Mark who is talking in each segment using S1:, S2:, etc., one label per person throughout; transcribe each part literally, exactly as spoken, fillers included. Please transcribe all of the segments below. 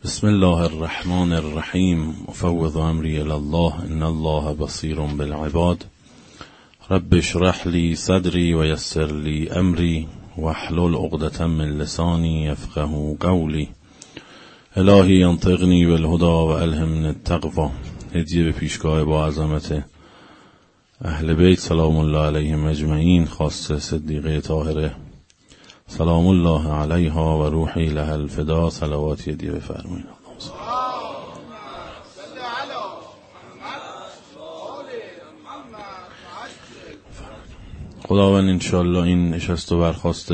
S1: بسم الله الرحمن الرحیم. افوض امری الی الله ان الله بصیر بالعباد. رب اشرح لی صدری و یسر لی امری واحلل عقدة من لسانی یفقهوا قولی. الهی انطقنی بالهدی و الهمنی التقوی. هدیه به پیشگاه با عظمت اهل بیت سلام الله علیهم اجمعین، خاصه صدیقه طاهره سلام الله علیها و روحی لها الفدا. صلواتی هدیه بفرمایید. خداوند انشالله این نشست و برخاست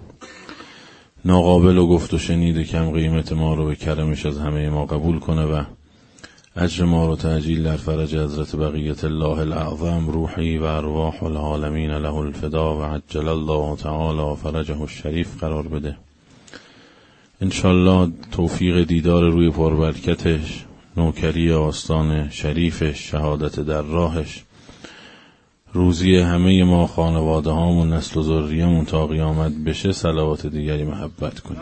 S1: ناقابل و گفت و شنید کم قیمت ما رو به کرمش از همه ما قبول کنه و اجر ما رو تعجیل در فرج حضرت بقیت الله الاعظم روحی و ارواح العالمین له الفدا و عجل الله تعالی فرجه الشریف قرار بده. انشالله توفیق دیدار روی پربرکتش، نوکری آستان شریفش، شهادت در راهش، روزی همه ما، خانواده هامون، نسل و ذریه‌مون تا قیامت بشه. صلوات دیگری محبت کنیم.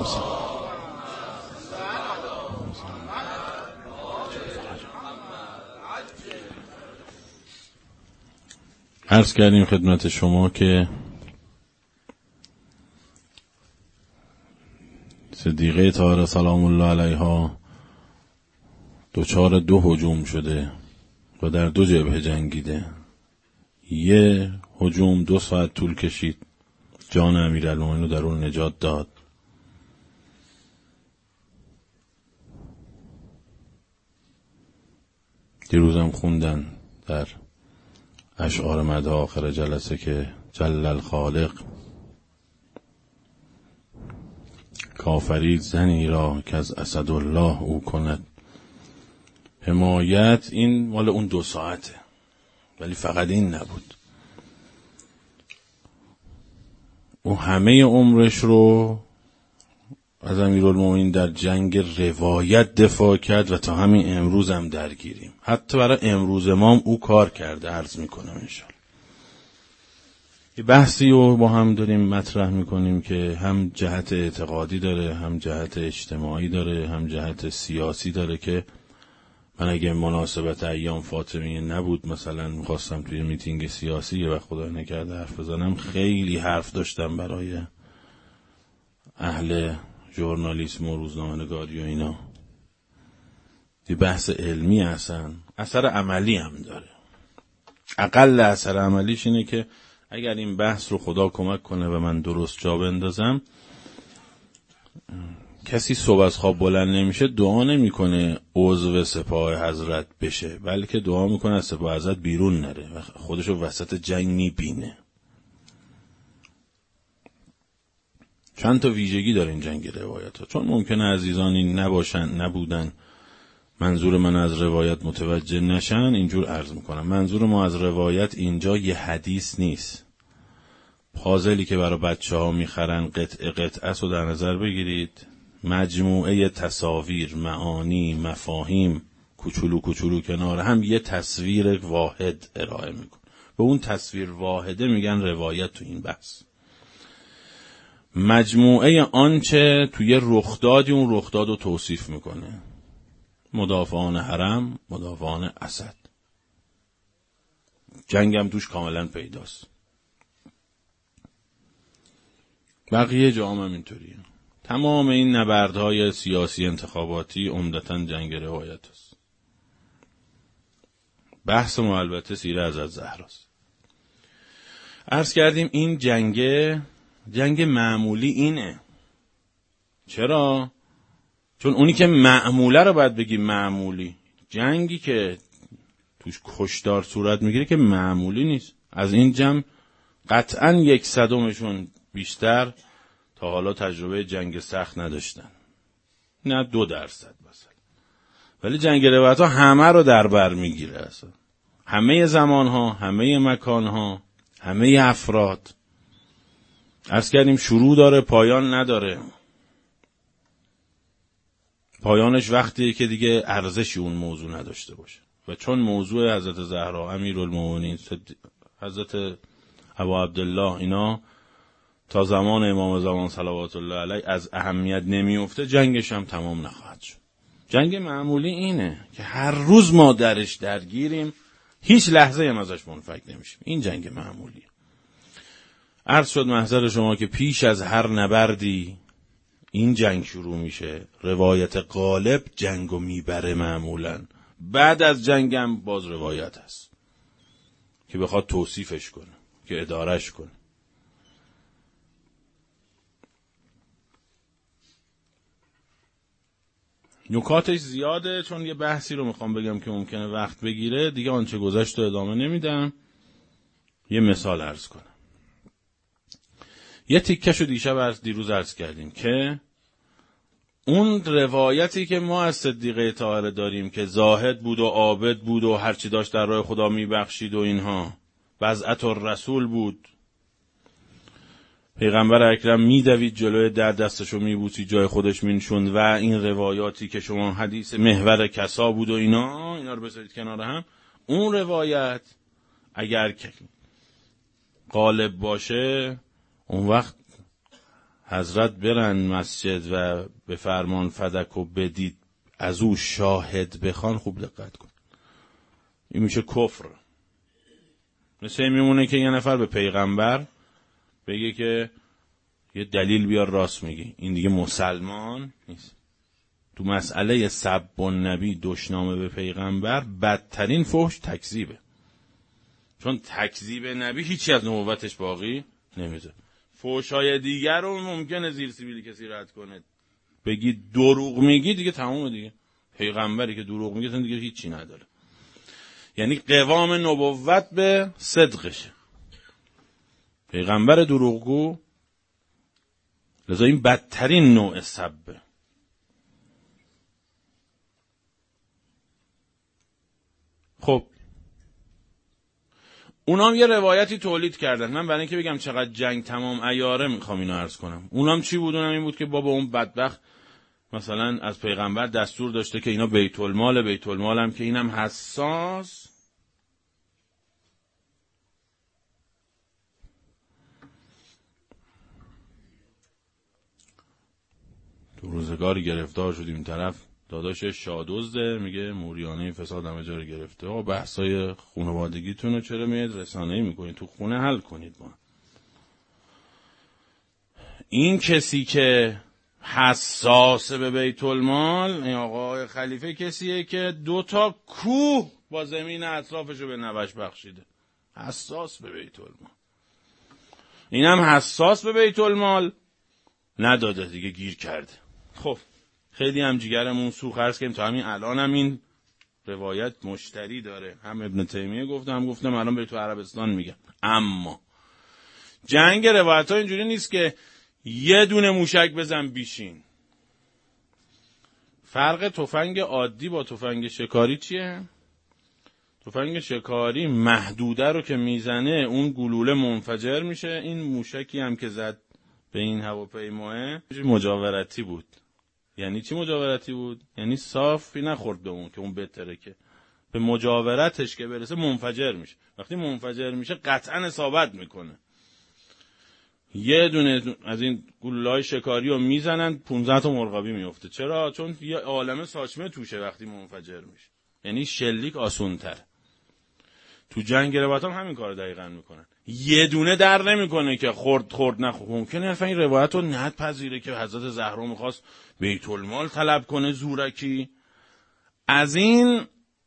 S1: عرض کردیم خدمت شما که صدیقه طاهره سلام الله علیها دچار دو هجوم شده و در دو جبهه جنگیده. یه هجوم دو ساعت طول کشید، جان امیرالمومنین رو در اون نجات داد. دیروزم خوندن در اشعار مدح آخر جلسه که جل الخالق کافرید زنی را که از اسدالله او کند. حمایت این مال اون دو ساعته، ولی فقط این نبود. او همه عمرش رو از امیرالمومنین در جنگ روایت دفاع کرد و تا همین امروز هم درگیریم. حتی برای امروز ما هم او کار کرده. عرض میکنم انشاءالله یه بحثی رو با هم داریم مطرح میکنیم که هم جهت اعتقادی داره، هم جهت اجتماعی داره، هم جهت سیاسی داره که من اگه مناسبت ایام فاطمیه نبود مثلا میخواستم توی میتینگ سیاسی یه وقت خدای نکرده حرف بزنم، خیلی حرف داشتم برای اهل ژورنالیسم و روزنامه‌نگاری و اینا. یه بحث علمی هستن، اثر عملی هم داره. اقل اثر عملیش اینه که اگر این بحث رو خدا کمک کنه و من درست جا بندازم، کسی صبح از خواب بلند نمیشه دعا نمیکنه عضو سپاه حضرت بشه، بلکه دعا میکنه از سپاه حضرت بیرون نره و خودشو وسط جنگ میبینه. چند تا ویژگی داره این جنگ روایت ها، چون ممکنه عزیزانی نباشن نبودن منظور من از روایت متوجه نشن. اینجور عرض میکنم منظور ما از روایت اینجا یه حدیث نیست. پازلی که برای بچه ها میخرن قطعه قطعه رو در نظر بگیرید، مجموعه تصاویر، معانی، مفاهیم کوچولو کوچولو کنار هم یه تصویر واحد ارائه میکن. به اون تصویر واحده میگن روایت تو این بحث. مجموعه آنچه توی رخدادی اون رخداد رو توصیف میکنه. مدافعان حرم، مدافعان اسد، جنگم توش کاملا پیداست. بقیه جام هم اینطوریه. تمام این نبردهای سیاسی انتخاباتی عمدتاً جنگ روایت است. بحث ما البته سیره از الزهراست. عرض کردیم این جنگ جنگ معمولی اینه. چرا؟ چون اونی که معموله رو باید بگی معمولی. جنگی که توش کشتار صورت میگیره که معمولی نیست. از این جمع قطعاً یک صدمشون بیشتر تا حالا تجربه جنگ سخت نداشتن، نه دو درصد مثلا. ولی جنگ روایت ها همه رو در بر میگیره، اصلا همه زمان ها، همه مکان ها، همه افراد. عرض کردیم شروع داره پایان نداره. پایانش وقتیه که دیگه ارزشی اون موضوع نداشته باشه. و چون موضوع حضرت زهرا امیرالمومنین حضرت ابو عبدالله اینا تا زمان امام زمان صلوات الله علیه از اهمیت نمیفته، جنگش هم تمام نخواهد شد. جنگ معمولی اینه که هر روز ما درش درگیریم، هیچ لحظه هم ازش منفک نمیشیم. این جنگ معمولی. عرض شد محضر شما که پیش از هر نبردی این جنگ شروع میشه. روایت غالب جنگو میبره معمولاً. بعد از جنگم باز روایت هست که بخواد توصیفش کنه، که ادارش کنه. نکاتش زیاده، چون یه بحثی رو میخوام بگم که ممکنه وقت بگیره. دیگه آنچه گذشت رو ادامه نمیدم. یه مثال عرض کنم. یه تیکشو دیشب عرض دیروز عرض کردیم که اون روایتی که ما از صدیقه طاهره داریم که زاهد بود و عابد بود و هرچی داشت در راه خدا میبخشید و اینها، بضعت الرسول بود، پیغمبر اکرم میدوید جلوی در دستشو میبوسید، جای خودش مینشوند، و این روایاتی که شما حدیث محور کسا بود و اینا اینا رو بذارید کنار هم. اون روایت اگر غالب باشه، اون وقت حضرت برن مسجد و به فرمان فدک و بدید از او شاهد بخوان. خوب دقت کن، این میشه کفر. مثل میمونه که یه نفر به پیغمبر بگه که یه دلیل بیار راست میگی، این دیگه مسلمان نیست. تو مسئله سب النبی، دشنامه به پیغمبر، بدترین فحش تکذیبه، چون تکذیب نبی هیچی از نبوتش باقی نمیذاره. فحش‌های دیگر رو ممکنه زیر سیبیل کسی رد کنه، بگی دروغ میگی، دیگه تمومه دیگه. پیغمبری که دروغ میگه دیگه هیچی نداره. یعنی قوام نبوت به صدقشه. پیغمبر دروغگو، لذا این بدترین نوع سبه. خب اونام یه روایتی تولید کردن. من برای اینکه بگم چقدر جنگ تمام عیاره میخوام اینو عرض کنم. اونام چی بود؟ اونم این بود که بابا اون بدبخت مثلا از پیغمبر دستور داشته که اینا بیت المال، بیت المال هم که اینم حساس. تو روزگاری گرفتار شدیم، طرف داداش شادوزده، میگه موریانه فساد همه جا رو گرفته. آقا بحثای خانوادگیتون رو چرا میاد رسانه‌ای میکنید؟ تو خونه حل کنید. ما این کسی که حساسه به بیت المال، این آقای خلیفه کسیه که دو تا کوه با زمین اطرافش رو به نوش بخشیده. حساس به بیت المال. اینم حساس به بیت المال نداده، دیگه گیر کرده. خب خیلی هم جیگرمون سوخت. عرض کردیم تا همین الان هم این روایت مشتری داره. هم ابن تیمیه گفتم، هم گفتم الان به تو عربستان میگم. اما جنگ روایت ها اینجوری نیست که یه دونه موشک بزن بیشین. فرق تفنگ عادی با تفنگ شکاری چیه؟ تفنگ شکاری محدوده رو که میزنه اون گلوله منفجر میشه. این موشکی هم که زد به این هواپیماه مجاورتی بود. یعنی چی مجاورتی بود؟ یعنی صافی نخورد به اون که اون بهتره، که به مجاورتش که برسه منفجر میشه. وقتی منفجر میشه قطعا اصابت میکنه. یه دونه از این گلوله‌های شکاری رو میزنن پانزده تا مرغابی میفته. چرا؟ چون یه عالمه ساچمه توشه وقتی منفجر میشه. یعنی شلیک آسون‌تر. تو جنگ روایت هم همین کار دقیقاً میکنن. یه دونه در نمیکنه که خورد خورد نخورد. ممکنه اصلا این روایت رو نپذیره که حضرت زهرا میخواست بیت المال طلب کنه زورکی. از این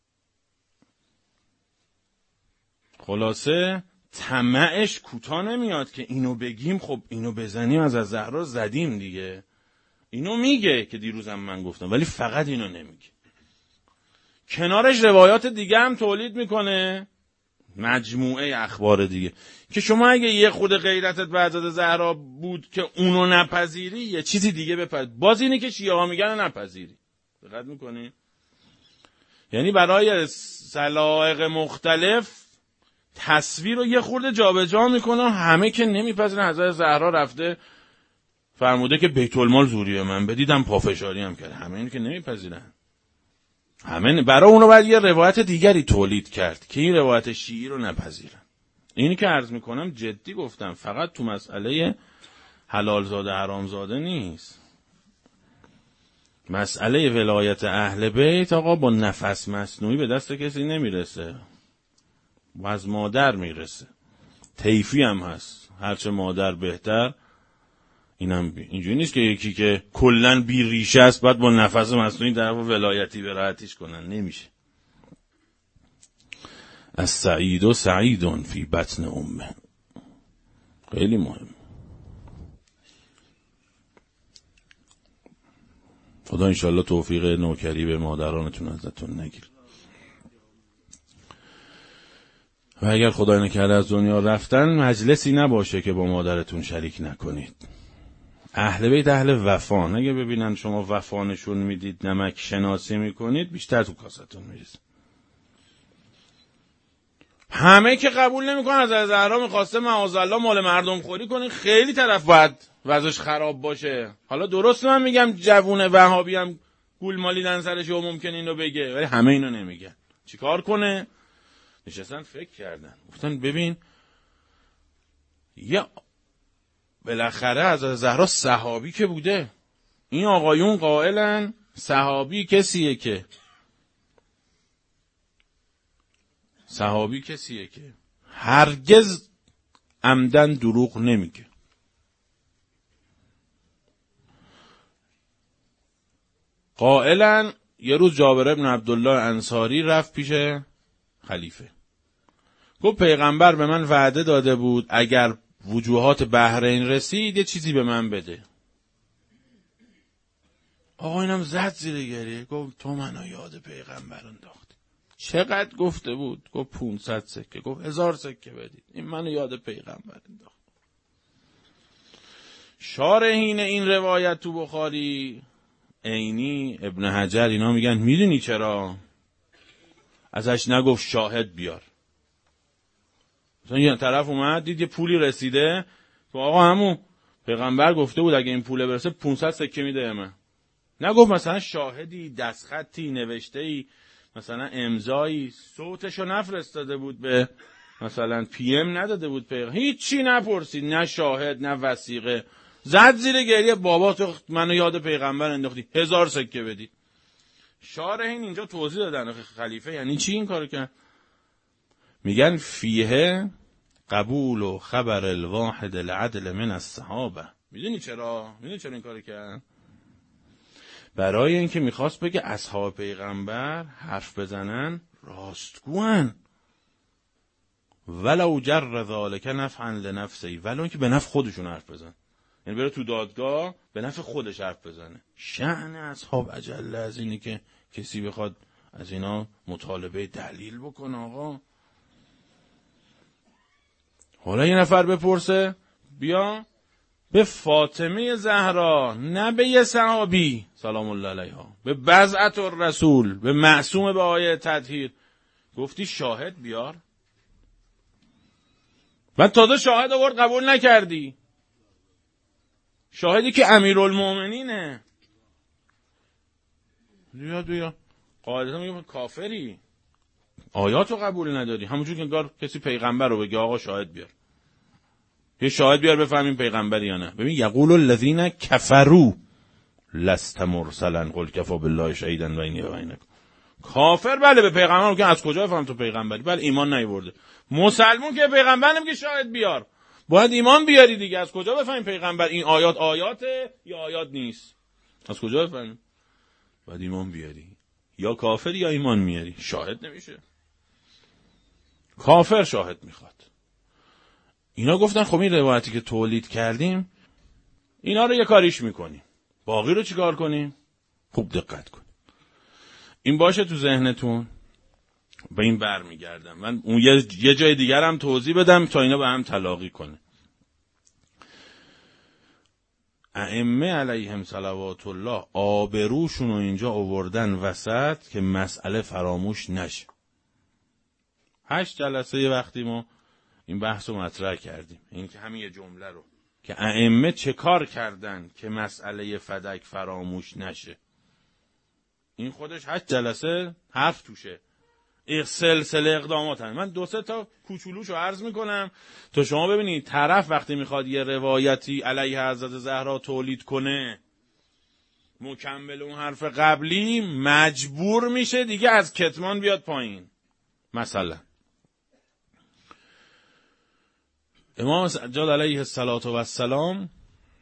S1: خلاصه طمعش کوتاه نمیاد که اینو بگیم، خب اینو بزنیم از از زهرا زدیم دیگه. اینو میگه که دیروزم من گفتم، ولی فقط اینو نمیگه. کنارش روایات دیگه هم تولید میکنه، مجموعه اخبار دیگه، که شما اگه یه خود غیرتت به حضرت زهرا بود که اونو نپذیری، یه چیزی دیگه بپذیری. باز اینه که شیعه ها میگن نپذیری. دقت میکنی؟ یعنی برای سلایق مختلف تصویر رو یه خورده جابجا میکنه. همه که نمیپذیرن. حضرت زهرا رفته فرموده که بیت المال زوری من بدیدم، پافشاری هم کرد. همه اینو که نمیپذیرن. همه برای اونو باید یه روایت دیگری تولید کرد که این روایت شیعی رو نپذیرن. اینی که عرض میکنم جدی گفتم، فقط تو مسئله حلال زاده حرام زاده نیست. مسئله ولایت اهل بیت آقا با نفس مصنوعی به دست کسی نمیرسه، و از مادر میرسه. طیفی هم هست، هرچه مادر بهتر. اینم اینجوری نیست که یکی که کلن بی ریشه است بعد با نفس مصنوعی در ولایتی به راحتیش کنن، نمیشه. السعید و سعید فی بطن امه، خیلی مهم. خدا انشالله توفیق نوکری به مادرانتون ازتون نگیر. و اگر خدای نکرده از دنیا رفتن، مجلسی نباشه که با مادرتون شریک نکنید. اهل بیت اهل وفان، اگه ببینن شما وفا نشون میدید، نمک شناسی میکنید، بیشتر تو کاستون میریزه. همه که قبول نمیکنن از زهرا میخواسته معاذالله مال مردم خوری کنه، خیلی طرف باید وضعش خراب باشه. حالا درست من میگم جوونه وهابی هم گول مالیدن سرش و ممکن اینو بگه، ولی همه اینو نمیگن. چیکار کنه؟ نشستن فکر کردن، گفتن ببین یا بالاخره از زهرا صحابی که بوده، این آقایون قائلن صحابی کسیه که صحابی کسیه که هرگز عمدن دروغ نمیگه. قائلن یه روز جابر ابن عبدالله انصاری رفت پیش خلیفه، گفت پیغمبر به من وعده داده بود اگر وجوهات بحرین رسید یه چیزی به من بده. آقا اینم زد زیر گریه، گفت تو منو یاد پیغمبر انداختی. چقدر گفته بود؟ گفت پونصد سکه. گفت هزار سکه بدید، این منو یاد پیغمبر انداخت. شارحین این روایت تو بخاری، عینی، ابن حجر، اینا میگن میدونی چرا ازش نگفت شاهد بیار؟ مثلا یه طرف اومد دید یه پولی رسیده، تو آقا همون پیغمبر گفته بود اگه این پوله برسه پونصد سکه میده من. نگفت مثلا شاهدی، دستخطی، نوشته‌ای، مثلا امضایی، صوتشو نفرستاده بود به مثلا پی ام نداده بود پیغمبر، هیچی نپرسید، نه شاهد نه وثیقه. زد زیر گریه، بابا تو منو یاد پیغمبر انداختی، هزار سکه بدید. شارحین اینجا توضیح دادن خلیفه یعنی چی این کارو کرد. میگن فیه قبول و خبر الواحد العدل من الصحابه. میدونی چرا؟ میدونی چرا این کارو کرد؟ برای اینکه میخواست بگه اصحاب پیغمبر حرف بزنن راستگوان، ولو جر ذالک نفعا لنفسی، ولو اینکه به نفع خودشون حرف بزن، یعنی بره تو دادگاه به نفع خودش حرف بزنه. شأن اصحاب اجل از اینی که کسی بخواد از اینا مطالبه دلیل بکنه. آقا حالا یه نفر بپرسه، بیا به فاطمه زهرا، نه به یه صحابی سلام الله علیها، به بضعة الرسول، به معصوم به آیه تطهیر، گفتی شاهد بیار، بعد تازه شاهد آورد قبول نکردی. شاهدی که امیرالمومنینه. بیا بیا قاعدتا میگه کافری، آیاتو قبول نداری. همونجور که انگار کسی پیغمبر رو بگه آقا شاهد بیار، یه شاهد بیار بفهمیم پیغمبر یا نه. ببین یقول الذین کفروا لست مرسلا قل کفی بالله شهیدا بینی و بینکم. کافر بله به پیغمبر میگه از کجا بفهم تو پیغمبری، بله ایمان نیورده. مسلمون که پیغمبر نمیگه شاهد بیار، باید ایمان بیاری دیگه. از کجا بفهمیم پیغمبر این آیات آیاته یا آیات نیست؟ از کجا بفهمیم؟ باید ایمان بیاری، یا کافر یا ایمان میاری. شاهد نمیشه، کافر شاهد میخواد. اینا گفتن خب این روایتی که تولید کردیم اینا رو یه کاریش میکنیم، باقی رو چیکار کنیم؟ خوب دقت کن، این باشه تو ذهنتون. به این بر میگردم من اون یه, یه جای دیگر هم توضیح بدم تا اینا به هم تلاقی کنه. ائمه علیهم صلوات الله آبروشون رو اینجا آوردن وسط که مسئله فراموش نشه. هشت جلسه یه وقتی ما این بحث رو مطرح کردیم، این که همین یه جمله رو که ائمه چه کار کردن که مسئله فدک فراموش نشه، این خودش هشت جلسه حرف توشه. سلسله اقدامات هست. من دو سه تا کوچولوشو عرض میکنم تا شما ببینید طرف وقتی میخواد یه روایتی علیه حضرت زهرا تولید کنه مکمل اون حرف قبلی، مجبور میشه دیگه از کتمان بیاد پایین. مثلا امام سجاد علیه السلام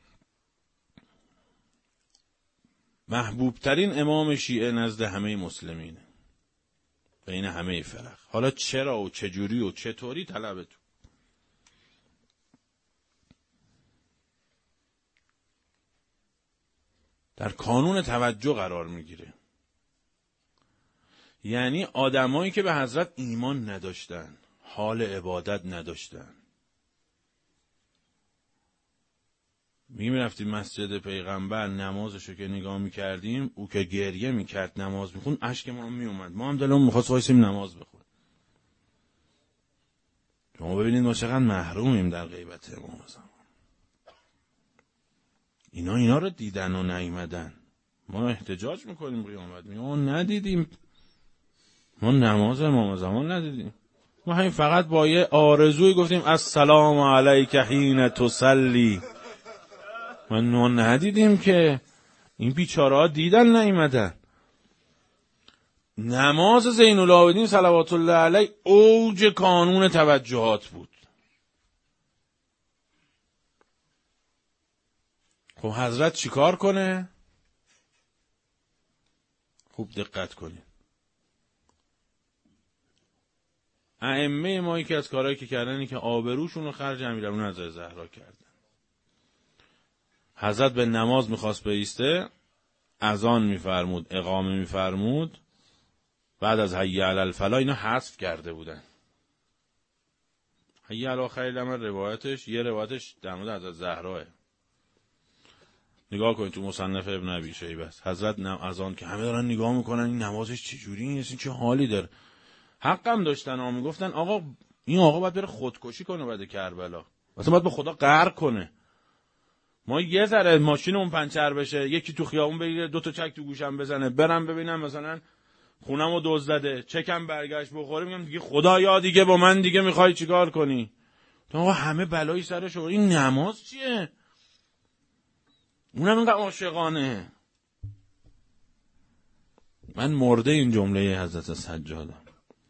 S1: محبوب ترین امام شیعه نزد همه مسلمینه، بین همه فرق. حالا چرا و چجوری و چطوری طلبتون. در کانون توجه قرار میگیره. یعنی آدمایی که به حضرت ایمان نداشتن، حال عبادت نداشتن، میرفتیم مسجد پیغمبر نمازشو که نگاه میکردیم، او که گریه میکرد نماز میخون، اشک ما هم میومد، ما هم دلمون میخواست وایسیم نماز بخون. شما ببینید ما چقدر محرومیم در غیبت امام زمان. اینا اینا رو دیدن و نیومدن. ما احتجاج میکنیم قیامت، میگیم ما ندیدیم، ما نماز امام زمان ندیدیم. ما همین فقط با یه آرزوی گفتیم السلام علیک حین تصلی. من ما ندیدیم که این بیچاره ها دیدن نیومدن. نماز زین العابدین صلوات الله علیه اوج کانون توجهات بود. خب حضرت چیکار کنه؟ خوب دقت کنید. ائمه ما یکی از کارهایی که کردن اینه که آبروشون رو خرج امیرالمومنین حضرت زهرا کردن. حضرت به نماز میخواست بایسته، اذان میفرمود، اقامه میفرمود، بعد از حی علی الفلاح اینا حذف کرده بودن. حی علی خیر العمل روایتش یه روایتش در مورد حضرت زهراه. نگاه کنید تو مصنف ابن ابی شیبه است. حضرت اذان که همه دارن نگاه میکنن این نمازش چجوری نیست، این چه حالی داره. حقم داشتن ها، میگفتن آقا این آقا باید بره خودکشی کنه بعد کربلا، مثلا باید به خدا قهر کنه. ما یه ذره ماشینمون پنچر بشه، یکی تو خیابون بگیره دو تا چک تو گوشم بزنه، برم ببینم مثلا خونمو دزدیده، چکم برگشت بخوره، میگم دیگه خدایا دیگه با من دیگه میخوای چیکار کنی؟ تو آقا همه بلایی سرش آورد، این نماز چیه؟ اونم اینقدر عاشقانه. من مرده این جمله حضرت سجادم.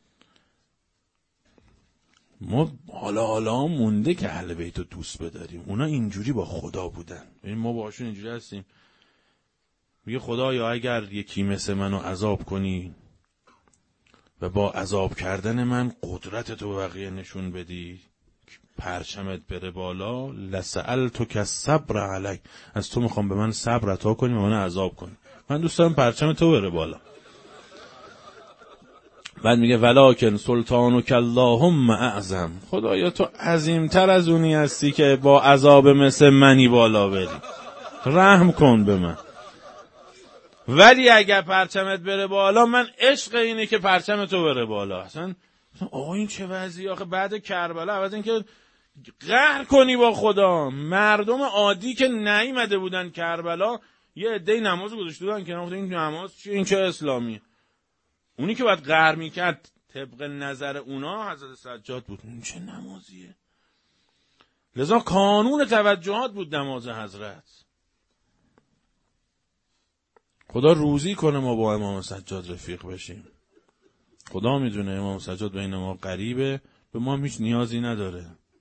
S1: ما حالا حالا مونده که اهل بیت رو دوست بداریم. اونا اینجوری با خدا بودن. ببین ما باهاشون اینجوری هستیم. میگه خدایا اگر یکی مثل منو عذاب کنی و با عذاب کردن من قدرت تو به بقیه نشون بدی، پرچمت بره بالا، لسألتک الصبر علی، از تو میخوام به من صبر عطا کنی و من عذاب کنی. من دوست دارم پرچم تو بره بالا. بعد میگه ولکن سلطانک اللهم اعظم، خدایا تو عظیمتر از اونی هستی که با عذاب مثل منی بالا بری، رحم کن به من. ولی اگر پرچمت بره بالا، من عشق اینه که پرچم تو بره بالا. اصلا آقا این چه وضعی آخه بعد کربلا، عوض این که قهر کنی با خدا. مردم عادی که نیامده بودن کربلا یه عده‌ای نماز گذاشته بودن که این نماز چیه، این چه اسلامی. اونی که باید قهر میکرد طبق نظر اونا حضرت سجاد بود. این چه نمازیه؟ لذا کانون توجهات بود نماز حضرت. خدا روزی کنه ما با امام سجاد رفیق بشیم. خدا میدونه امام سجاد بین ما قریبه، به ما هیچ نیازی نداره.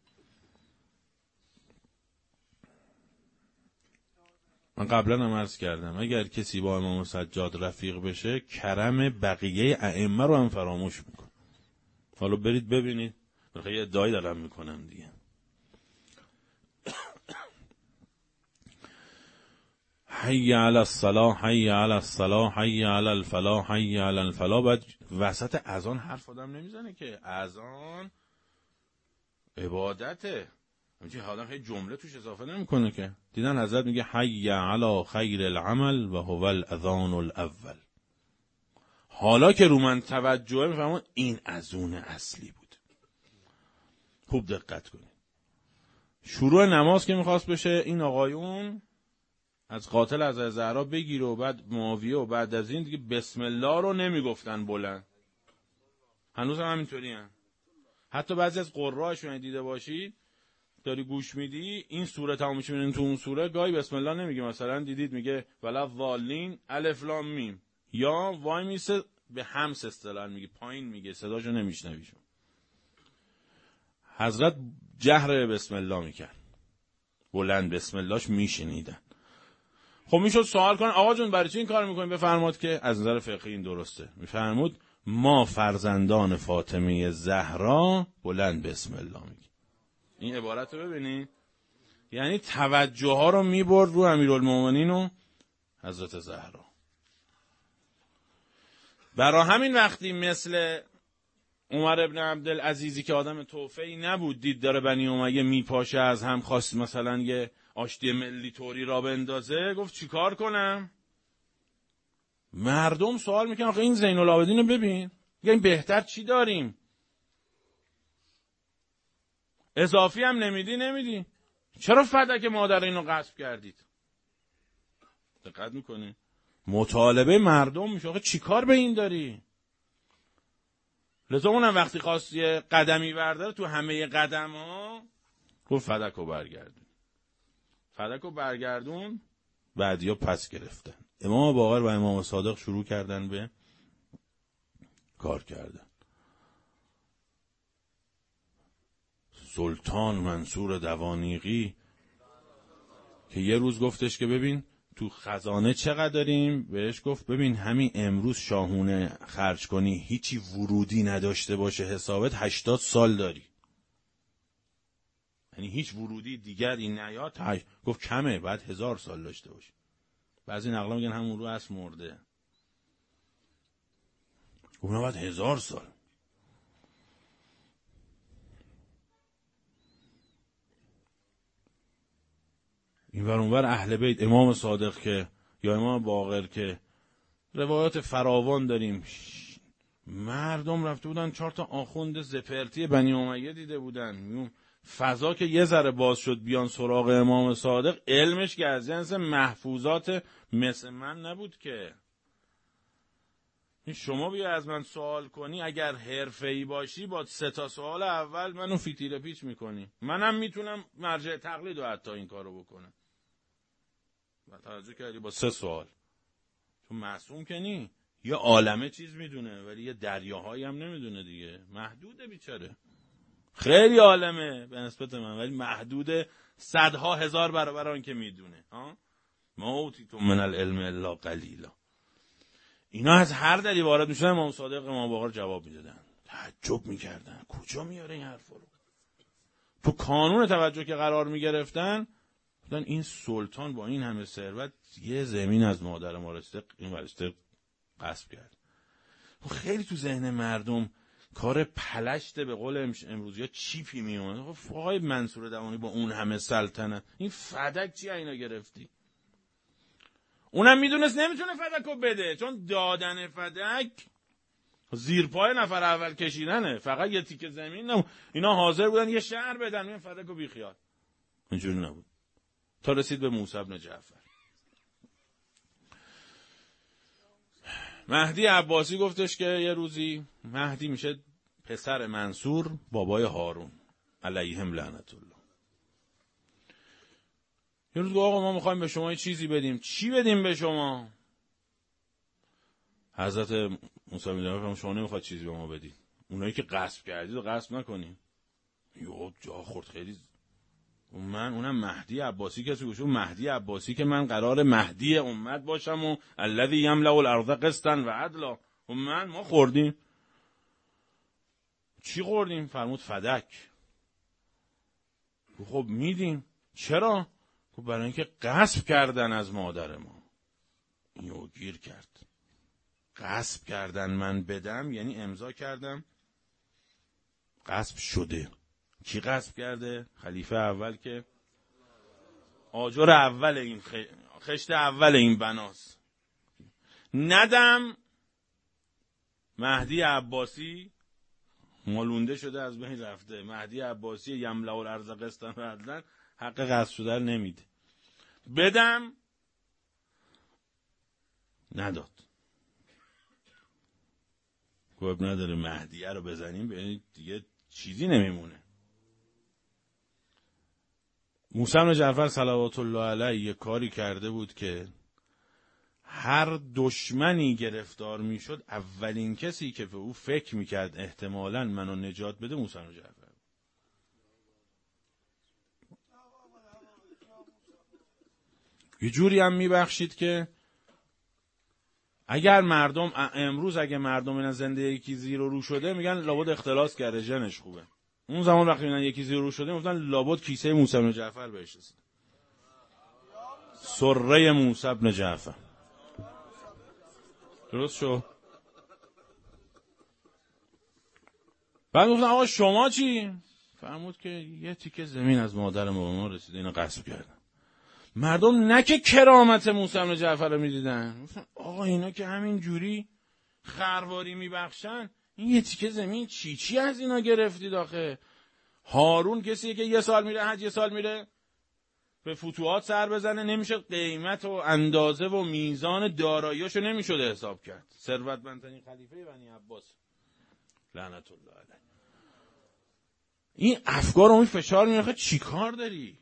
S1: من قبلا هم عرض کردم اگر کسی با امام سجاد رفیق بشه کرم بقیه ائمه رو هم فراموش میکنه. حالا برید ببینید، بخیه ادعایی دارم میکنم دیگه. حی علی الصلاح، حی علی الصلاح، حی علی الفلاح، حی علی الفلاح. بعد وسط اذان حرف آدم نمیزنه که اذان عبادته. همچنین آدم خیلی جمله توش اضافه نمیکنه که. دیدن حضرت میگه حی علی خیر العمل و هو الاذان الاول. حالا که رو من توجه میفهمون این اذان اصلی بود. خوب دقت کنید. شروع نماز که میخواست بشه، این آقایون از قاتل از زهرا بگیر و بعد معاویه و بعد از این دیگه بسم الله رو نمیگفتن بلند. هنوز هم همینطوری هم. حتی بعضی از قرآشون دیده باشید داری گوش میدی این سوره تمام میشه میبینین تو اون سوره گاهی بسم الله نمیگه، مثلا دیدید میگه ولا والین الف لام میم، یا وای میسه به همس اصطلاح میگه پایین میگه صداشو نمیشنویشون. حضرت جهر بسم الله میکرد، بلند بسم اللهش میشنیدن. خب میشد سوال کن آقا جون برای چی این کار میکنیم؟ بفرماد که از نظر فقهی این درسته. میفرمود ما فرزندان فاطمه زهرا بلند بسم الله میگیم. این عبارت رو ببینید، یعنی توجه ها رو میبرد رو امیرالمومنین و حضرت زهرا. برای همین وقتی مثل عمر ابن عبدالعزیزی که آدم توفیقی نبود، دید داره بنی امیه میپاشه از هم، خواست مثلا یه آشتی ملی طوری را بندازه، گفت چیکار کنم؟ مردم سوال میکنن آخه این زین العابدین رو ببین، این بهتر چی داریم؟ اضافی هم نمیدی نمیدی چرا فدک مادر اینو غصب کردید؟ دقت میکنی؟ مطالبه مردم میشه آخه چیکار به این داری؟ لذا اونم وقتی خواست یه قدمی برداره تو همه قدم ها گفت فدک رو برگردون. فدک رو برگردون، بعدی ها پس گرفتن. امام باقر و امام صادق شروع کردن به کار کردن. سلطان منصور دوانیقی که یه روز گفتش که ببین تو خزانه چقدر داریم، بهش گفت ببین همین امروز شاهونه خرج کنی هیچی ورودی نداشته باشه حسابت هشتاد سال داری، یعنی هیچ ورودی دیگر این نیاد. هش... گفت کمه بعد هزار سال داشته باشه. بعضی نقلا میگن همون رو اصل مرده. گفت نه بعد هزار سال. این ور اون ور اهل بیت، امام صادق که یا امام باقر که روایات فراوان داریم، مردم رفته بودن چهار تا آخوند زپرتی بنی امیه دیده بودن. فضا که یه ذره باز شد بیان سراغ امام صادق، علمش که از جنس محفوظات مثل من نبود که. شما بیا از من سوال کنی اگر حرفه‌ای باشی با سه تا سوال اول منو فیتیره پیچ میکنی. منم میتونم مرجع تقلید و حتی این کارو بکنم. و توجه کردی با سه سوال، چون معصوم که نی، یه عالمه چیز میدونه ولی یه دریاهایی هم نمیدونه دیگه، محدوده بیچاره. خیلی عالمه به نسبت من ولی محدوده صدها هزار برابر آن که میدونه. ها ما اوتیتم من العلم الا قلیلا. اینا از هر دری وارد میشدن امام صادق امام باقر جواب میدادن. تعجب میکردن کجا میاره این حرفا رو. تو کانون توجه که قرار میگرفتن گفتن این سلطان با این همه ثروت یه زمین از مادر ما رسته این ورسته غصب کرد. خیلی تو ذهن مردم کار پلشته به قول امروزی ها چیپی میومد. خب آقای منصور دوانی با اون همه سلطنت این فدک چی اینا گرفتی؟ اونم میدونست نمیتونه فدک رو بده، چون دادن فدک زیر پای نفر اول کشیدنه، فقط یه تیکه زمین نمون. اینا حاضر بودن یه شهر بدن این فدک رو بی خیال. اینجوری نبود تا رسید به موسی بن جعفر. مهدی عباسی گفتش که یه روزی مهدی میشه پسر منصور بابای هارون علیهم لعنت الله. یه روز گفت آقا ما میخوایم به شما یه چیزی بدیم. چی بدیم به شما؟ حضرت موسی بن جعفر شما نمیخواد چیزی به ما بدید، اونایی که غصب کردید و غصب نکنید. یه جا خورد خیلی. من اونم مهدی عباسی کسی گوشو مهدی عباسی که من قرار مهدی امت باشم و الذی یملأ الارض قسطا و عدلا. و من ما خوردیم. چی خوردیم؟ فرمود فدک. خب میدیم. چرا؟ خب برای اینکه غصب کردن از مادر ما. اینو گیر کرد. غصب کردن من بدم یعنی امضا کردم غصب شده. کی غصب کرده؟ خلیفه اول که آجر اول این خ... خشت اول این بناست. ندم مهدی عباسی مالونده شده از بین رفته. مهدی عباسی یملأ الارض قسطا و عدلا حق غصب شده نمیده. بدم نداد. گفت نداره مهدیه رو بزنیم به دیگه چیزی نمیمونه. موسی بن جعفر صلوات الله علیه یه کاری کرده بود که هر دشمنی گرفتار میشد اولین کسی که به او فکر میکرد احتمالاً منو نجات بده موسی بن جعفر. یه جوری هم میبخشید که اگر مردم امروز اگه مردم اینا زنده یکی زیر و رو شده میگن لابد اختلاس کرده ژنش خوبه. اون زمان وقتی اینا یکی زیر و رو شده میگفتن لابد کیسه موسی بن جعفر بهش رسید. سره موسی بن جعفر. درست شو. بعد گفتن آقا شما چی؟ فرمود که یه تیکه زمین از مادر ما رسیده اینو غصب کردن. مردم نه که کرامت موسی بن جعفر رو میدیدن، گفتن آقا اینا که همین جوری خرواری میبخشن، این یه تیکه زمین چی چی از اینا گرفتید آخه؟ هارون کسیه که یه سال میره حج، یه سال میره به فتوحات سر بزنه، نمیشه قیمت و اندازه و میزان داراییاشو نمیشده حساب کرد. ثروتمندترین خلیفه بنی عباس لعنت الله علیه. این افکار رو فشار میاره، چی کار داری؟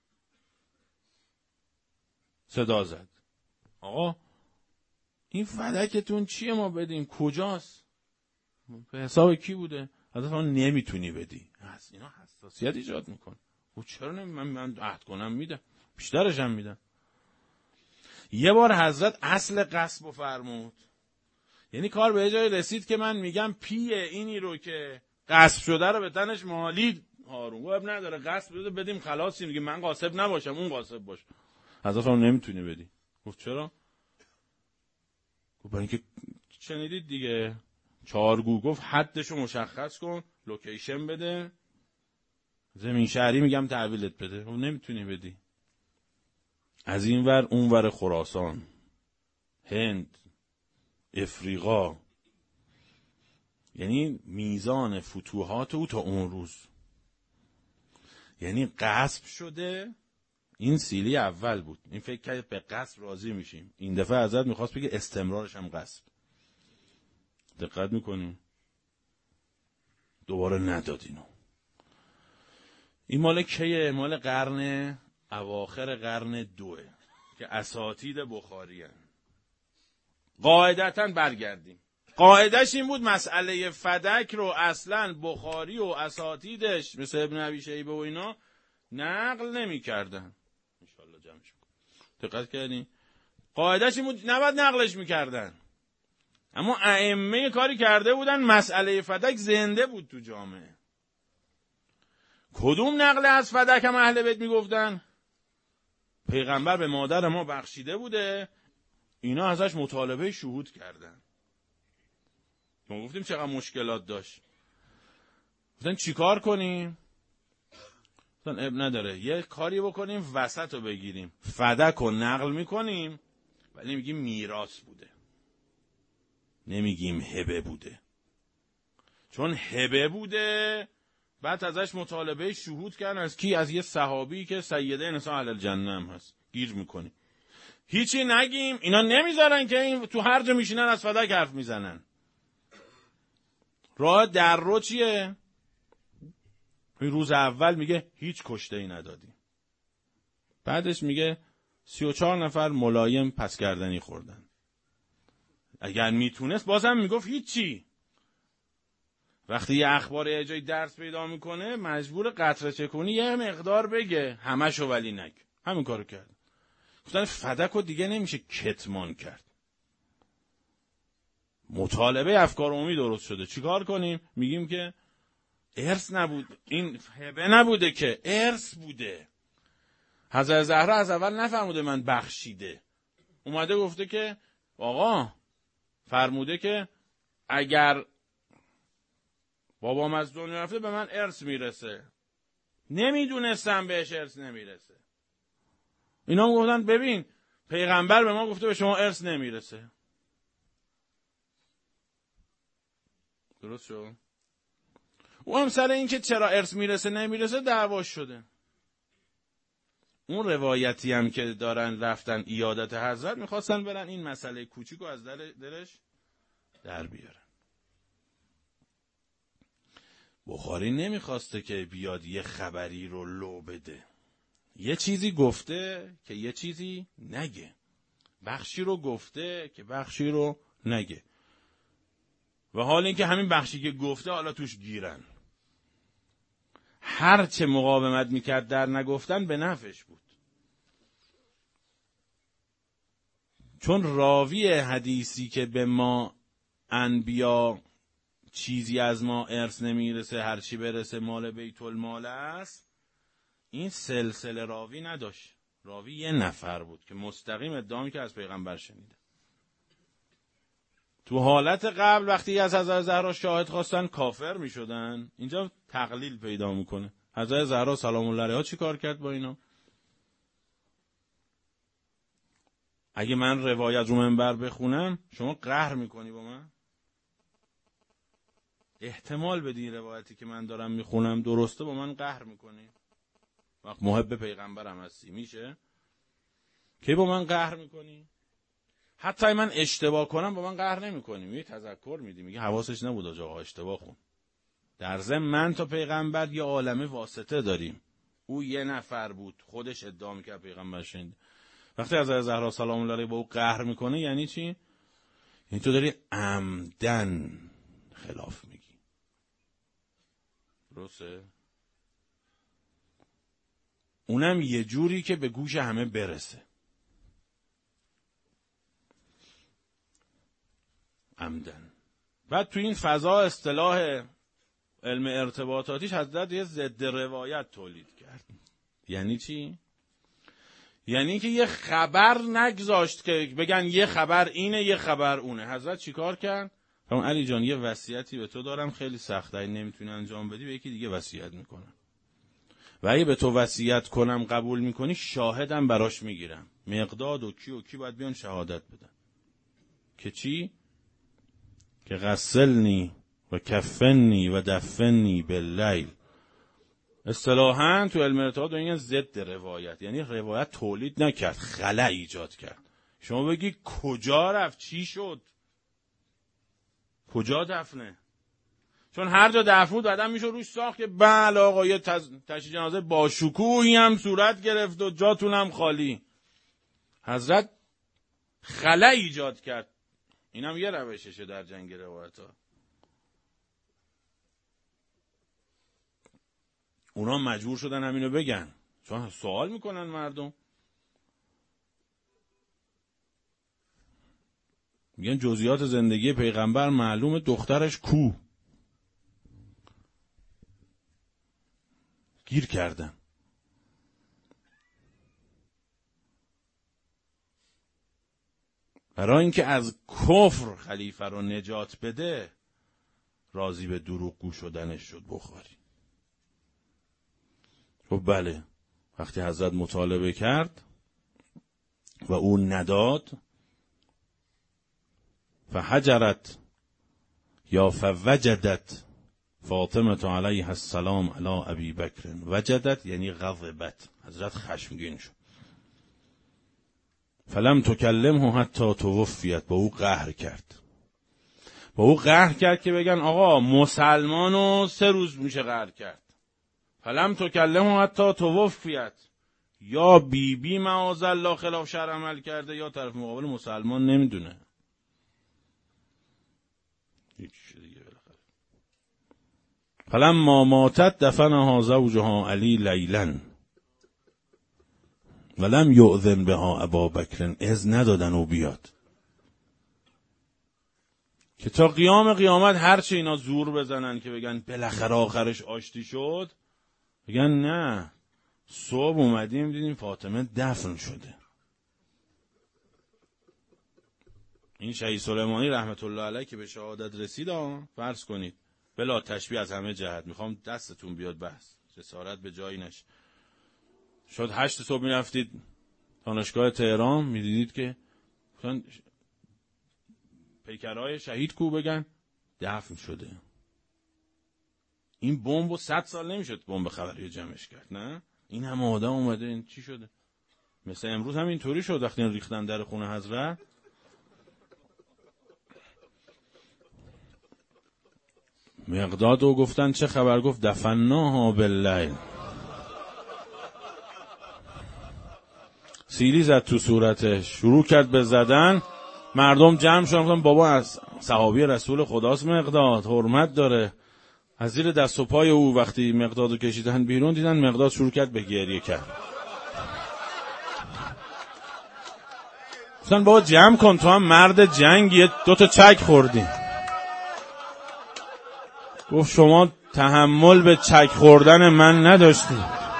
S1: صدا زد آقا این فدکتون چیه ما بدیم؟ کجاست؟ به حساب کی بوده؟ حضرت فرمود نمیتونی بدی. از اینا حساسیت ایجاد میکن. او چرا نمی من من عهد کنم میدم، بیشترش هم میدم. یه بار حضرت اصل غصب رو فرمود، یعنی کار به جای رسید که من میگم پیه اینی رو که غصب شده رو به تنش مالید. هارون گفت نداره غصب بده بدیم خلاصیم دیگه، من غاصب نباشم اون غاصب باشه. حضرت فرمود نمیتونی بدی. گفت چرا؟ گفت برای اینکه شنیدید دیگه چارگو گفت حدشو مشخص کن، لوکیشن بده، زمین شهری میگم تحویلت بده. گفت نمیتونی بدی. از این ور اون ور خراسان، هند، افریقا، یعنی میزان فتوحات او تا اون روز، یعنی غصب شده. این سیلی اول بود، این فکر کرد به غصب راضی میشیم، این دفعه حضرت میخواست بگه استمرارش هم غصب. دقت میکنیم دوباره ندادینو. این مال کیه؟ مال قرن اواخر قرن دوه که اساتید بخاری هن. قاعدتا برگردیم، قاعدش این بود مسئله فدک رو اصلا بخاری و اساتیدش مثل ابن ابی شیبه و اینا نقل نمی کردن. انشالله جمعش میکنم. دقت کردین؟ قاعدش این بود نباید نقلش میکردن، اما ائمه کاری کرده بودن مسئله فدک زنده بود تو جامعه. کدوم نقل از فدک هم اهل بیت میگفتن؟ پیغمبر به مادر ما بخشیده بوده، اینا ازش مطالبه شهود کردن. ما گفتیم چقدر مشکلات داشت. گفتن چی کار کنیم؟ گفتن اب نداره یه کاری بکنیم وسط رو بگیریم، فدک رو نقل میکنیم ولی میگیم میراث بوده، نمیگیم هبه بوده. چون هبه بوده بعد ازش مطالبه شهود کردن. از کی؟ از یه صحابی که سیده نساء اهل الجنه هم هست. گیر میکنیم هیچی نگیم، اینا نمیذارن که این تو هر جا میشینن از فدک حرف میزنن. راه در رو چیه؟ این روز اول میگه هیچ کشته ای ندادیم، بعدش میگه سی و چهار نفر ملایم پس گردنی خوردن. اگر میتونست بازم میگفت هیچی. وقتی یه اخبار یه جای درس پیدا میکنه مجبور قطره چکونی یه مقدار بگه، همشو ولی نگ. همین کارو کرد. گفتن فدک رو دیگه نمیشه کتمان کرد. مطالبه افکار عمومی درست شده، چیکار کنیم؟ میگیم که ارث نبود، این هبه نبوده که ارث بوده. حضرت زهرا از اول نفرموده من بخشیده، اومده گفته که آقا فرموده که اگر بابام از دنیا رفته به من ارث میرسه. نمیدونستم بهش ارث نمیرسه. اینا هم گفتن ببین پیغمبر به ما گفته به شما ارث نمیرسه. درست شد؟ او هم سر این که چرا ارث میرسه نمیرسه دعوا شده. اون روایتی هم که دارن رفتن عیادت حضرت میخواستن برن این مسئله کوچیکو از دل دلش در بیارن. بخاری نمیخواسته که بیاد یه خبری رو لو بده. یه چیزی گفته که یه چیزی نگه. بخشی رو گفته که بخشی رو نگه. و حال این که همین بخشی که گفته حالا توش گیرن. هر چه مقاومت میکرد در نگفتن به نفعش بود. چون راوی حدیثی که به ما انبیا چیزی از ما ارث نمیرسه، هرچی برسه مال بیت المال است، این سلسله راوی نداشت. راوی یه نفر بود که مستقیم ادعا می‌کرد از پیغمبر شنیده. تو حالت قبل وقتی از حضرت زهرا شاهد خواستن کافر میشدن. اینجا تقلیل پیدا میکنه. حضرت زهرا سلام الله علیها چی کار کرد با اینا؟ اگه من روایت رو منبر بخونم شما قهر میکنی با من؟ احتمال بدی این روایتی که من دارم میخونم درسته با من قهر میکنی؟ وقت محب پیغمبرم هستی میشه؟ کی با من قهر میکنی؟ حتی من اشتباه کنم با من قهر نمیکنی، میگی تذکر میدی، میگی حواسش نبود آقا اشتباه خون. در ضمن من تا پیغمبر یه عالمه واسطه داریم. او یه نفر بود خودش ادعا میکرد پیغمبر شنید. وقتی از زهرا سلام الله علیها با او قهر میکنه یعنی چی؟ یعنی تو داری عمدن خلاف میگی. درسته؟ اونم یه جوری که به گوش همه برسه. عمدن. بعد تو این فضا اصطلاح علم ارتباطاتیش حضرت یه ضد روایت تولید کرد. یعنی چی؟ یعنی که یه خبر نگذاشت که بگن یه خبر اینه یه خبر اونه. حضرت چی کار کرد؟ همون علی جان یه وصیتی به تو دارم خیلی سخته، این نمیتونی انجام بدی، به یکی دیگه وصیت میکنم. و اگه به تو وصیت کنم قبول میکنی شاهدم براش میگیرم. مقداد و کی و کی باید بیان شهادت بدن. که چی؟ که غسلنی و کفنی و دفنی باللیل. اصطلاحاً تو علم ارتباط این ضد روایت، یعنی روایت تولید نکرد، خلأ ایجاد کرد. شما بگی کجا رفت، چی شد، کجا دفنه؟ چون هر جا دفن بود بعدم میشه روش ساخت که بله آقا یه تشییع جنازه با شکوهی هم صورت گرفت و جاتون هم خالی. حضرت خلأ ایجاد کرد. اینم یه روششه در جنگ روایت ها. اونا مجبور شدن همینو بگن چون سوال میکنن مردم. میگن جزئیات زندگی پیغمبر معلومه، دخترش کو؟ گیر کردن. برای اینکه از کفر خلیفه رو نجات بده راضی به دروغگو شدنش شد بخاری. خب بله، وقتی حضرت مطالبه کرد و او نداد، فحجرت یا فوجدت فاطمه علیها السلام علی ابی بکر. وجدت یعنی غضبت، حضرت خشمگین شد. فلم تکلمه حتی توفیت، با او قهر کرد. با او قهر کرد که بگن آقا مسلمانو سه روز میشه قهر کرد. فلم تکلمه حتی توفیت، یا بی بی معاذ الله خلاف شرع عمل کرده یا طرف مقابل مسلمان نمیدونه. هیچ دیگه بالاخره. فلما ماتت دفنها زوجها علی لیلا ولم یؤذن بها ابا بکر. اذن ندادن او بیاد که تا قیام قیامت هرچه اینا زور بزنن که بگن بالاخره آخرش آشتی شد، بگن نه، صبح اومدیم دیدیم فاطمه دفن شده. این شهید سلیمانی رحمت الله علیه که به شهادت رسید، فرض کنید بلا تشبیه از همه جهت، میخوام دستتون بیاد بحث جسارت به جایی نشه، شد هشت صبح میرفتید دانشگاه تهران میدیدید که پیکرهای شهید کو، بگن دفن شده. این بمبو صد سال نمیشد بمب خبری جمعش کرد. نه این همه آدم اومده، این چی شده؟ مثل امروز هم اینطوری شد وقتی ریختن در خونه حضرت. مقداد و گفتن چه خبر؟ گفت دفناها باللیل. سیلی زد تو صورتش، شروع کرد به زدن. مردم جمع شدن گفتن بابا از صحابی رسول خداست مقداد، حرمت داره. از زیر دست و پای او وقتی مقدادو کشیدن بیرون دیدن مقداد شروع کرد به گریه کرد. گفتن بابا جمع کن، تو هم مرد جنگی، دو تا چک خوردی. گفت شما تحمل به چک خوردن من نداشتی.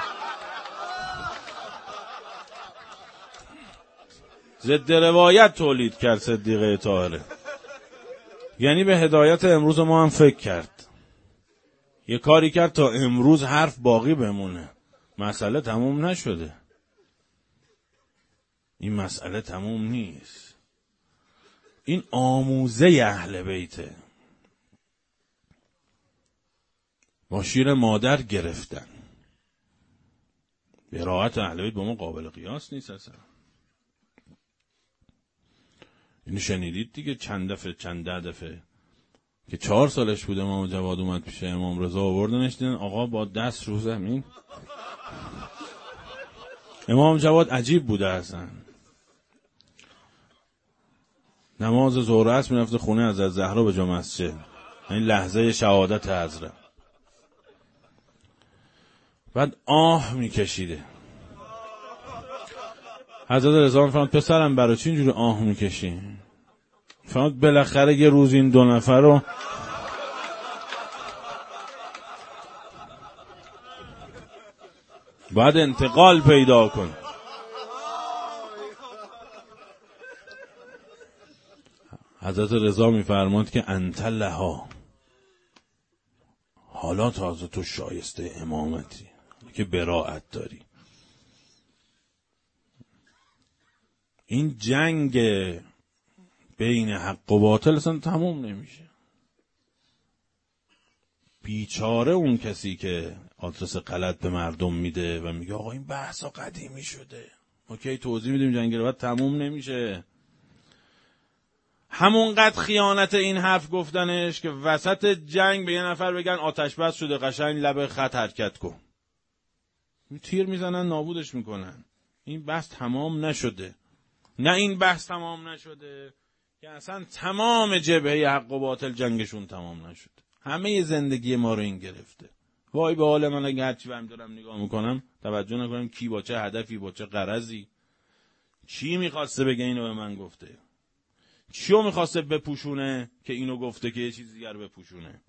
S1: ضد روایت تولید کرد صدیقه طاهره. یعنی به هدایت امروز ما هم فکر کرد، یه کاری کرد تا امروز حرف باقی بمونه. مسئله تموم نشده، این مسئله تموم نیست. این آموزه اهل بیته. با شیر مادر گرفتن. براءت اهل بیت با ما قابل قیاس نیست اصلا. اینو شنیدید دیگه چند دفعه چند ده دفعه که چهار سالش بود امام جواد اومد پیش امام رضا، آوردنش دیدن آقا با دست رو زمین. امام جواد عجیب بوده اصلا. نماز ظهر است میرفته خونه حضرت زهرا به جا مسجد، این لحظه شهادت حضرت. بعد آه میکشیده. حضرت رضا میفرماد پسرم برای چی اینجوری آه میکشی؟ فرمود بالاخره یه روز این دو نفر رو باید انتقال پیدا کن. حضرت رضا میفرماد که انت لها، حالا تازه تو شایسته امامتی که براءت داری. این جنگ بین حق و باطل اصلا تموم نمیشه. بیچاره اون کسی که آدرس غلط به مردم میده و میگه آقا این بحثا قدیمی شده، ما کی توضیح میدیم جنگ رو بعد تموم نمیشه. همونقدر خیانت این حرف گفتنش که وسط جنگ به یه نفر بگن آتش بس شده قشنگ لب خط حرکت کن، تیر میزنن نابودش میکنن. این بحث تمام نشده. نه این بحث تمام نشده که اصلا تمام جبهه حق و باطل جنگشون تمام نشده. همه زندگی ما رو این گرفته. وای به حال من اگه هرچی برم دارم نگاه میکنم توجه نکنم کی با چه هدفی با چه غرضی چی میخواسته بگه اینو به من گفته، چیو میخواسته بپوشونه که اینو گفته که یه چیز دیگر بپوشونه.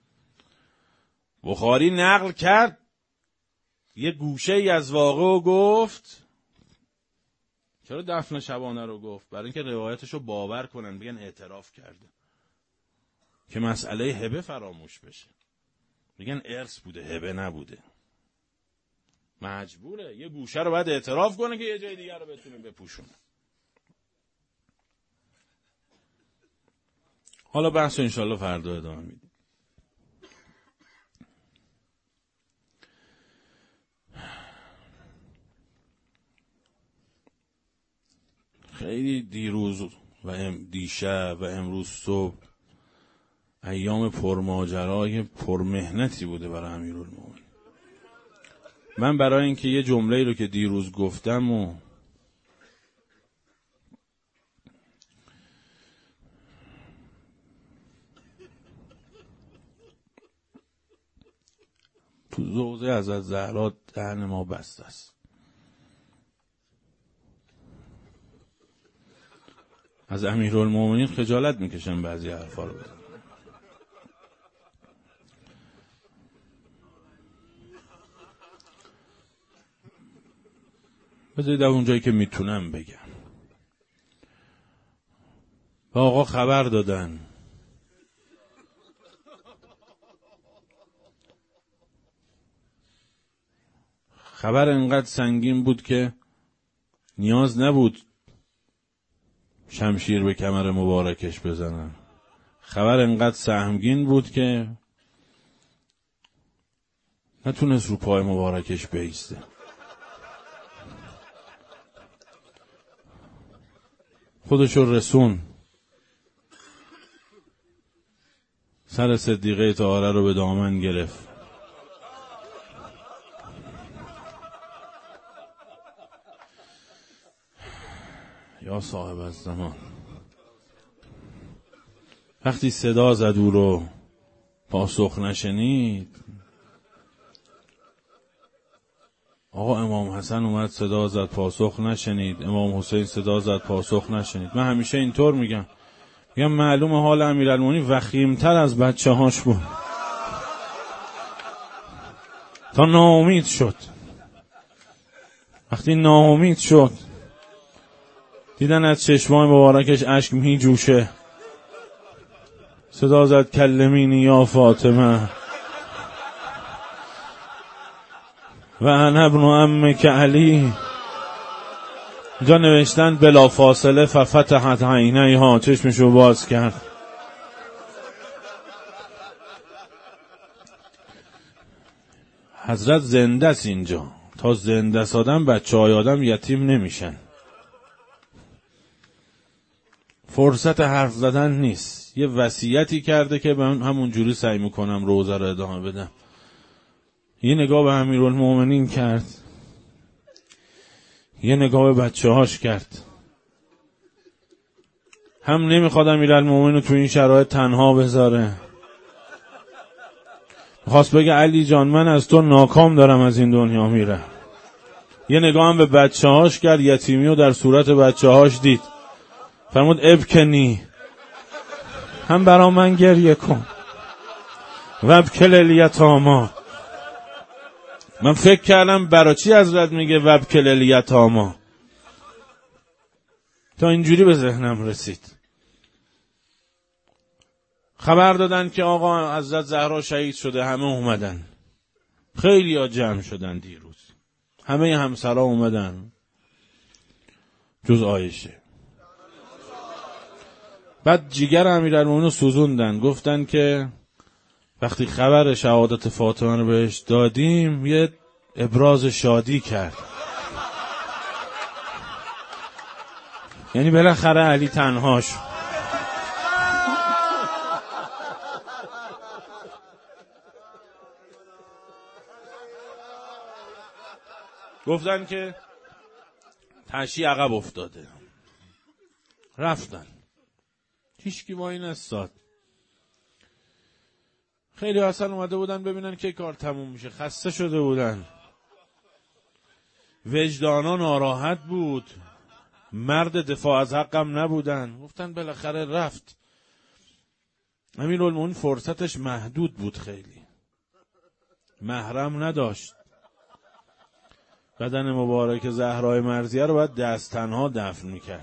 S1: بخاری نقل کرد یه گوشه ای از واقعو گفت. چرا دفن شبانه رو گفت؟ برای اینکه روایتشو باور کنن، بگن اعتراف کرده، که مسئله هبه فراموش بشه. بگن ارث بوده هبه نبوده. مجبوره یه گوشه رو باید اعتراف کنه که یه جای دیگر رو بتونه بپوشونه. حالا بحث رو انشالله فردا ادامه میدیم. خیلی دیروز و ام دیشب و امروز صبح ایام پرماجرای پرمهنتی بوده برای امیرالمومنین. من برای اینکه یه جمله رو که دیروز گفتم و تو زوزه از از زهرا دهن ما بسته است. از امیرالمومنین خجالت میکشن بعضی حرفا رو بزن. بذارید اون جایی که میتونم بگم. با آقا خبر دادن خبر انقدر سنگین بود که نیاز نبود شمشیر به کمر مبارکش بزنن. خبر انقدر سهمگین بود که نتونست رو پای مبارکش بایسته. خودشو رسون. سر صدیقه طاهره رو به دامن گرفت. یا صاحب الزمان، وقتی صدا زد او رو پاسخ نشنید. آقا امام حسن اومد صدا زد پاسخ نشنید، امام حسین صدا زد پاسخ نشنید. من همیشه اینطور میگم، میگم معلومه حال امیرالمومنین وخیمتر از بچه هاش بود تا ناامید شد. وقتی ناامید شد دیدن از چشمای مبارکش اشک می جوشه، صدا زد کلمینی یا فاطمه و انا ابن عمک علی. اینجا نوشتن بلا فاصله ففتحت عینیها، چشمشو باز کرد. حضرت زنده است اینجا، تا زنده است آدم بچه های آدم یتیم نمیشن. فرصت حرف زدن نیست. یه وصیتی کرده که من همون جوری سعی میکنم روزه رو ادامه بدم. یه نگاه به امیرالمومنین کرد، یه نگاه به بچه هاش کرد. هم نمیخواد امیرالمومنین رو تو این شرایط تنها بذاره. خواست بگه علی جان من از تو ناکام دارم از این دنیا میره. یه نگاه هم به بچه هاش کرد، یتیمی رو در صورت بچه هاش دید. فرمود ابکنی، هم برا من گریه کن و ابکل الیتاما. من فکر کردم برا چی حضرت میگه و ابکل الیتاما، تا اینجوری به ذهنم رسید. خبر دادن که آقا حضرت زهرا شهید شده، همه اومدن، خیلی ها جمع شدن دیروز، همه همسرا اومدن جز عایشه. بعد جیگر امیرالمومنین رو سوزوندن، گفتن که وقتی خبر شهادت فاطمه رو بهش دادیم یه ابراز شادی کرد، یعنی بالاخره علی تنهاش. گفتن که تشی عقب افتاده، رفتن، هیچکی وای نستاد. خیلی اصلا اومده بودن ببینن که کار تموم میشه، خسته شده بودن، وجدانا ناراحت بود، مرد دفاع از حقم نبودن. گفتن بالاخره رفت. امیرالمومنین فرصتش محدود بود، خیلی محرم نداشت. بدن مبارک زهرای مرضیه رو باید دست تنها دفن میکرد.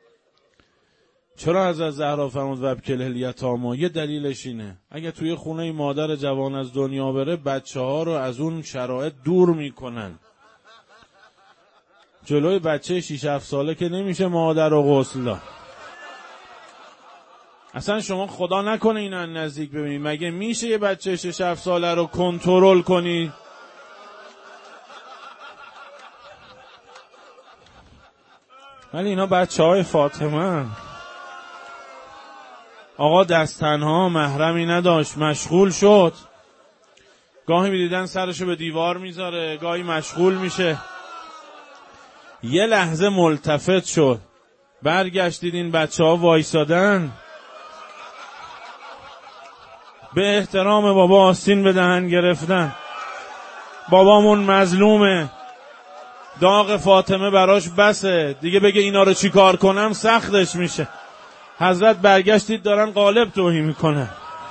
S1: چرا حضرت زهرا فرمود وابکل الیتاما؟ یه دلیلش اینه اگه توی خونه مادر جوان از دنیا بره، بچه ها رو از اون شرایط دور میکنن. جلوی بچه شیش هفت ساله که نمیشه مادر رو غسل داد. اصلا شما خدا نکنه اینا نزدیک ببینید، مگه میشه یه بچه شش هفت ساله رو کنترل کنی؟ ولی اینا بچه های فاطمه. آقا دست تنها، محرمی نداشت، مشغول شد. گاهی میدیدن سرشو به دیوار میذاره، گاهی مشغول میشه. یه لحظه ملتفت شد، برگشت دیدین بچه ها وایسادن، به احترام بابا آستین به دهن گرفتن. بابامون مظلومه، داغ فاطمه براش بسه، دیگه بگه اینا رو چی کار کنم سختش میشه. حضرت برگشتید دارن قالب توهی میکنه.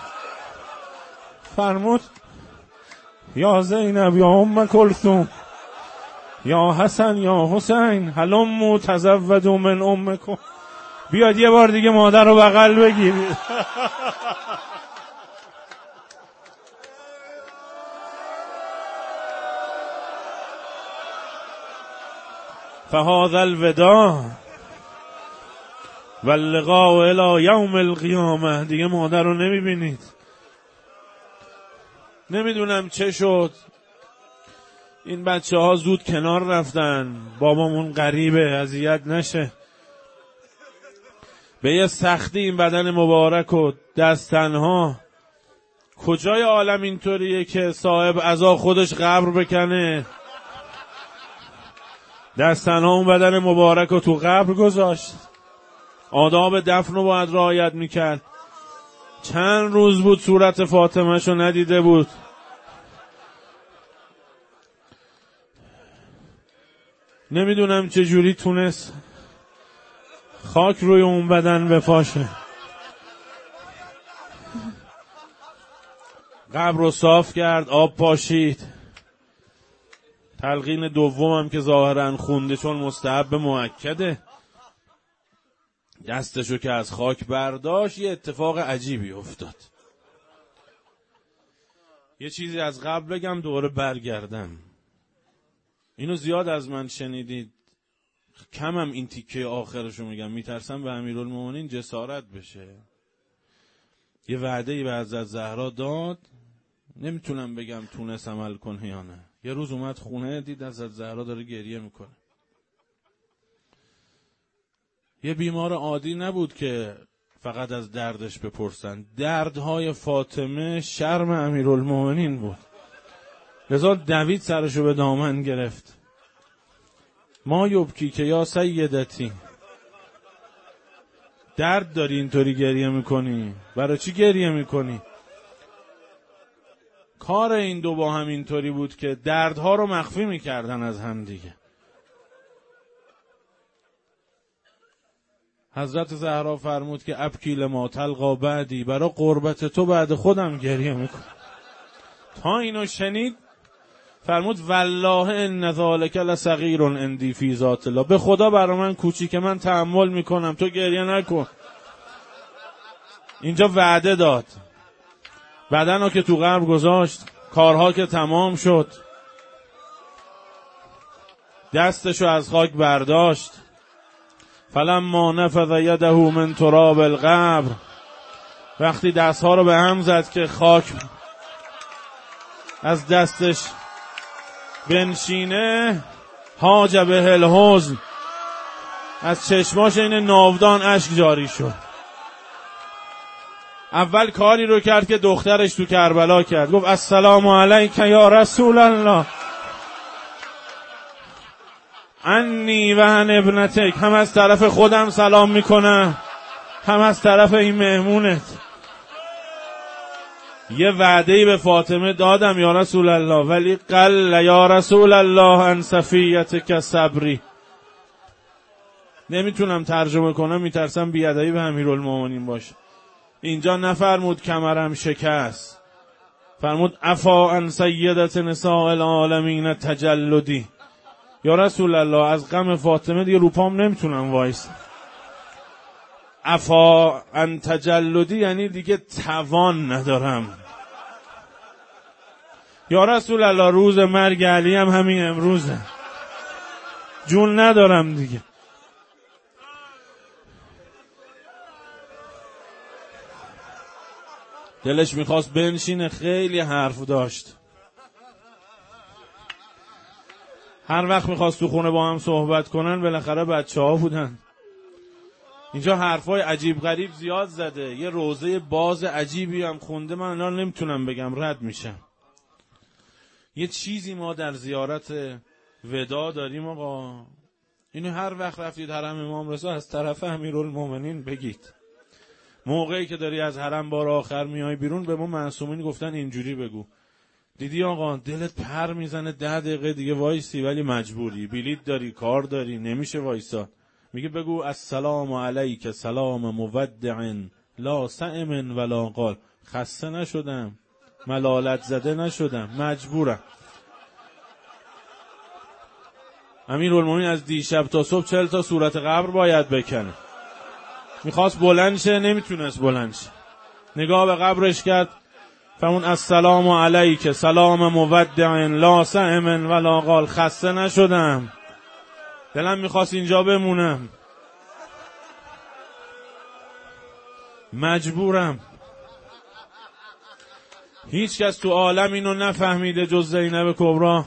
S1: فرمود یا زینب یا ام کلثوم یا حسن یا حسین هلموا تزودوا من امکم. بیاد یه بار دیگه مادر رو بغل بگیرید. فهذا الوداع واللقاء الی یوم القیامه. دیگه مادر رو نمیبینید. نمیدونم چه شد، این بچه ها زود کنار رفتن، بابامون غریبه اذیت نشه. به یه سختی این بدن مبارک و دست تنها کجای عالم اینطوریه که صاحب عزا خودش قبر بکنه؟ دستنها اون بدن مبارک رو تو قبر گذاشت. آداب دفن رو باید رعایت میکرد. چند روز بود صورت فاطمه شو ندیده بود. نمیدونم چجوری تونست خاک روی اون بدن بپاشه. قبر رو صاف کرد، آب پاشید. تلقین دومم که ظاهرا خونده چون مستحب مؤکده، دستشو که از خاک برداشت، یه اتفاق عجیبی افتاد. یه چیزی از قبل بگم دوباره برگردم. اینو زیاد از من شنیدید، کمم این تیکه آخرشو میگم، میترسم به امیرالمومنین جسارت بشه. یه وعده‌ای به حضرت زهرا داد، نمیتونم بگم تونست عمل کنه یا نه. یه روز اومد خونه، دید حضرت زهرا داره گریه میکنه. یه بیمار عادی نبود که فقط از دردش بپرسن. دردهای فاطمه شرم امیرالمومنین بود. لذا دوید سرشو به دامن گرفت. ما یبکی که یا سیدتی، درد داری اینطوری گریه میکنی؟ برای چی گریه میکنی؟ کار این دو با هم اینطوری بود که دردها رو مخفی میکردن از هم دیگه. حضرت زهرا فرمود که ابکی لما تلقا بعدی، برای قربت تو بعد خودم گریه میکنم. تا اینو شنید فرمود والله ان ذلک لصغیر عندی فی ذات الله، به خدا برای من کوچیکه، من تحمل میکنم، تو گریه نکن. اینجا وعده داد. بدنو که تو قبر گذاشت، کارها که تمام شد، دستشو از خاک برداشت. فلما نفذ یده من تراب القبر، وقتی دستها رو به هم زد که خاک از دستش بنشینه، حاج به الحزن، از چشماش این ناودان اشک جاری شد. اول کاری رو کرد که دخترش تو کربلا کرد، گفت السلام علیک یا رسول الله انی و عن ابنتک، هم از طرف خودم سلام میکنم، هم از طرف این مهمونت. یه وعده‌ای به فاطمه دادم یا رسول الله، ولی قل یا رسول الله عن صفیتک صبری. نمیتونم ترجمه کنم، میترسم بیادبی به امیرالمومنین باشه. اینجا نفرمود کمرم شکست، فرمود عفا عن سیدت نساء العالمین تجلدی. یا رسول الله از غم فاطمه دیگه روپام نمیتونم وایس. عفا عن تجلدی یعنی دیگه توان ندارم. یا رسول الله روز مرگ علی هم همین امروزه، جون ندارم دیگه. دلش میخواست بنشینه، خیلی حرف داشت. هر وقت میخواست تو خونه با هم صحبت کنن، بالاخره بچه ها بودن. اینجا حرفای عجیب غریب زیاد زده، یه روزه باز عجیبی هم خونده، من الان نمیتونم بگم، رد میشم. یه چیزی ما در زیارت ودا داریم آقا، اینو هر وقت رفتید حرم امام رضا از طرف امیرالمومنین بگید. موقعی که داری از حرم بار آخر میای بیرون، به ما معصومین گفتن اینجوری بگو، دیدی آقا دلت پر میزنه ده دقیقه دیگه وایسی ولی مجبوری، بلیط داری، کار داری، نمیشه وایسا، میگه بگو السلام علیک سلام مودع لا سئم ولا قال، خسته نشدم، ملالت زده نشدم، مجبورم. امیرالمومنین از دیشب تا صبح چهل تا صورت قبر باید بکنه. میخواست بلند شه، نمیتونست بلند شه، نگاه به قبرش کرد، فرمون السلام علیک سلام مودع لا سئم ولا قال، خسته نشدم، دلم میخواست اینجا بمونم، مجبورم. هیچ کس تو عالم اینو نفهمیده جز زینب کبری.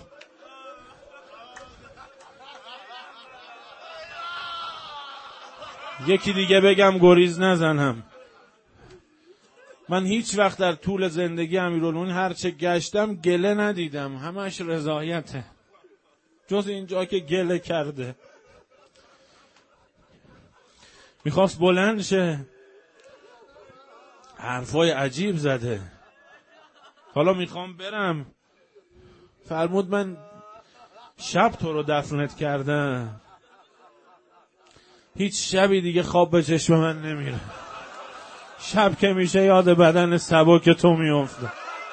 S1: یکی دیگه بگم گریز نزنم.
S2: من هیچ وقت در طول زندگی امیرالمومنین هر چه گشتم گله ندیدم، همش رضایته، جز اینجا که گله کرده. میخواست بلند شه، حرفای عجیب زده. حالا میخوام برم، فرمود من شب تو رو دفنت کردم، هیچ شبی دیگه خواب به چشم من نمیره، شب که میشه یاد بدن سبک تو میفته.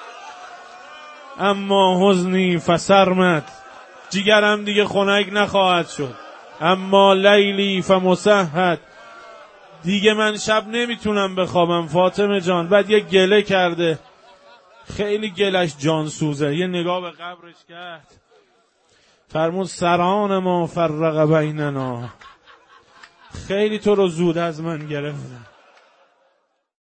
S2: اما حزنی فسرمت، جیگرم دیگه خنک نخواهد شد. اما لیلی فمسهد، دیگه من شب نمیتونم بخوابم فاطمه جان. بعد یه گله کرده، خیلی گلش جان سوزه، یه نگاه به قبرش کرد، فرمود سران ما فرق بیننا، خیلی تو رو زود از من گرفتن.